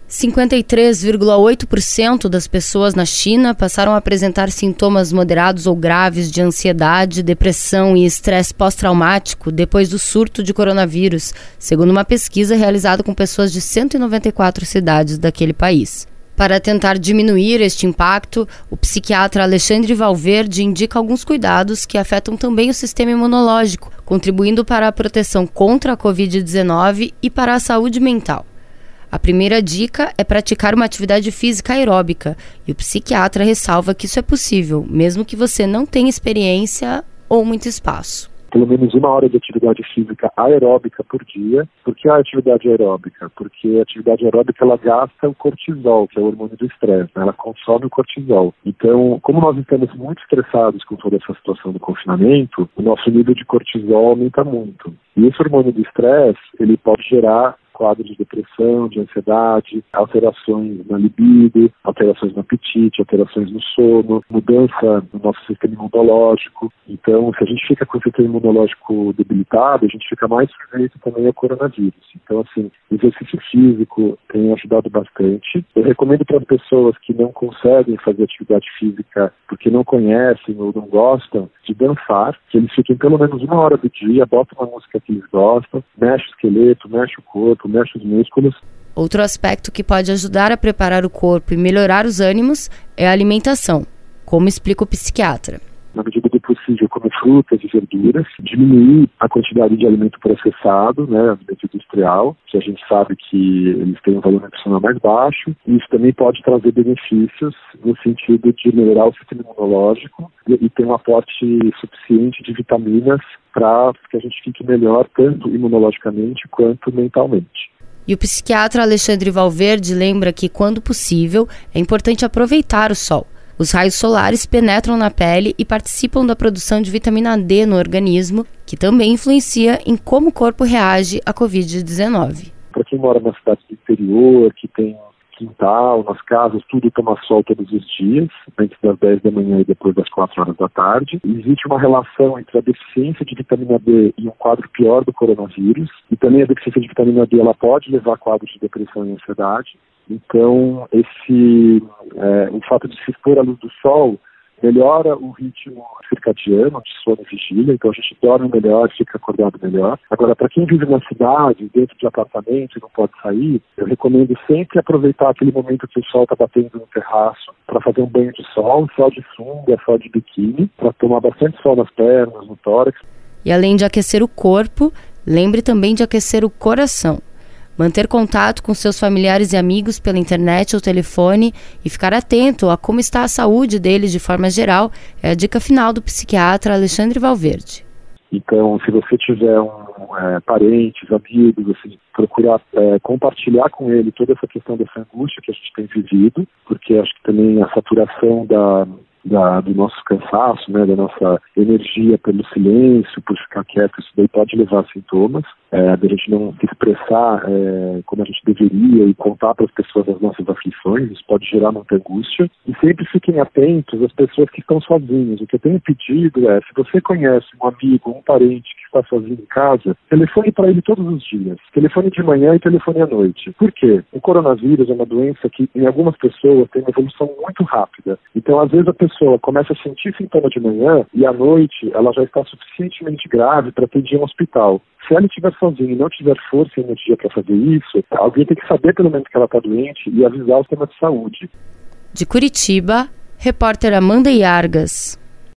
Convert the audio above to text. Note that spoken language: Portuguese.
53,8% das pessoas na China passaram a apresentar sintomas moderados ou graves de ansiedade, depressão e estresse pós-traumático depois do surto de coronavírus, segundo uma pesquisa realizada com pessoas de 194 cidades daquele país. Para tentar diminuir este impacto, o psiquiatra Alexandre Valverde indica alguns cuidados que afetam também o sistema imunológico, contribuindo para a proteção contra a Covid-19 e para a saúde mental. A primeira dica é praticar uma atividade física aeróbica, e o psiquiatra ressalva que isso é possível, mesmo que você não tenha experiência ou muito espaço. Pelo menos 1 hora de atividade física aeróbica por dia. Por que a atividade aeróbica? Porque a atividade aeróbica ela gasta o cortisol, que é o hormônio do estresse, né? Ela consome o cortisol. Então, como nós estamos muito estressados com toda essa situação do confinamento, o nosso nível de cortisol aumenta muito. E esse hormônio do estresse, ele pode gerar quadro de depressão, de ansiedade, alterações na libido, alterações no apetite, alterações no sono, mudança no nosso sistema imunológico. Então, se a gente fica com o sistema imunológico debilitado, a gente fica mais sujeito também ao coronavírus. Então, assim, o exercício físico tem ajudado bastante. Eu recomendo para as pessoas que não conseguem fazer atividade física porque não conhecem ou não gostam de dançar, que eles fiquem pelo menos 1 hora do dia, botam uma música que eles gostam, mexe o esqueleto, mexe o corpo, mexe os músculos. Outro aspecto que pode ajudar a preparar o corpo e melhorar os ânimos é a alimentação, como explica o psiquiatra. Na medida do possível, comer frutas e verduras, diminuir a quantidade de alimento processado, né, alimento industrial, que a gente sabe que eles têm um valor nutricional mais baixo. Isso também pode trazer benefícios no sentido de melhorar o sistema imunológico e ter um aporte suficiente de vitaminas para que a gente fique melhor, tanto imunologicamente quanto mentalmente. E o psiquiatra Alexandre Valverde lembra que, quando possível, é importante aproveitar o sol. Os raios solares penetram na pele e participam da produção de vitamina D no organismo, que também influencia em como o corpo reage à Covid-19. Para quem mora na cidade do interior, que tem quintal, nas casas, tudo toma sol todos os dias, antes das 10 da manhã e depois das 4 horas da tarde. Existe uma relação entre a deficiência de vitamina D e um quadro pior do coronavírus, e também a deficiência de vitamina D ela pode levar a quadros de depressão e ansiedade. Então, o fato de se expor à luz do sol melhora o ritmo circadiano de sono e vigília, então a gente dorme melhor, fica acordado melhor. Agora, para quem vive na cidade, dentro de apartamento e não pode sair, eu recomendo sempre aproveitar aquele momento que o sol está batendo no terraço para fazer um banho de sol de sunga, sol de biquíni, para tomar bastante sol nas pernas, no tórax. E além de aquecer o corpo, lembre também de aquecer o coração. Manter contato com seus familiares e amigos pela internet ou telefone e ficar atento a como está a saúde deles de forma geral é a dica final do psiquiatra Alexandre Valverde. Então, se você tiver parentes, amigos, assim, procurar compartilhar com ele toda essa questão dessa angústia que a gente tem vivido, porque acho que também a saturação do nosso cansaço, né, da nossa energia pelo silêncio, por ficar quieto, isso daí pode levar a sintomas, da gente não se expressar como a gente deveria e contar para as pessoas as nossas aflições, isso pode gerar muita angústia. E sempre fiquem atentos às pessoas que estão sozinhas. O que eu tenho pedido é, se você conhece um amigo, um parente que está sozinho em casa, telefone para ele todos os dias. Telefone de manhã e telefone à noite. Por quê? O coronavírus é uma doença que, em algumas pessoas, tem uma evolução muito rápida. Então, às vezes, a pessoa começa a sentir sintoma de manhã e à noite ela já está suficientemente grave para ter de ir ao hospital. Se ela estiver sozinha e não tiver força e energia para fazer isso, alguém tem que saber pelo menos que ela está doente e avisar o sistema de saúde. De Curitiba, repórter Amanda Iargas.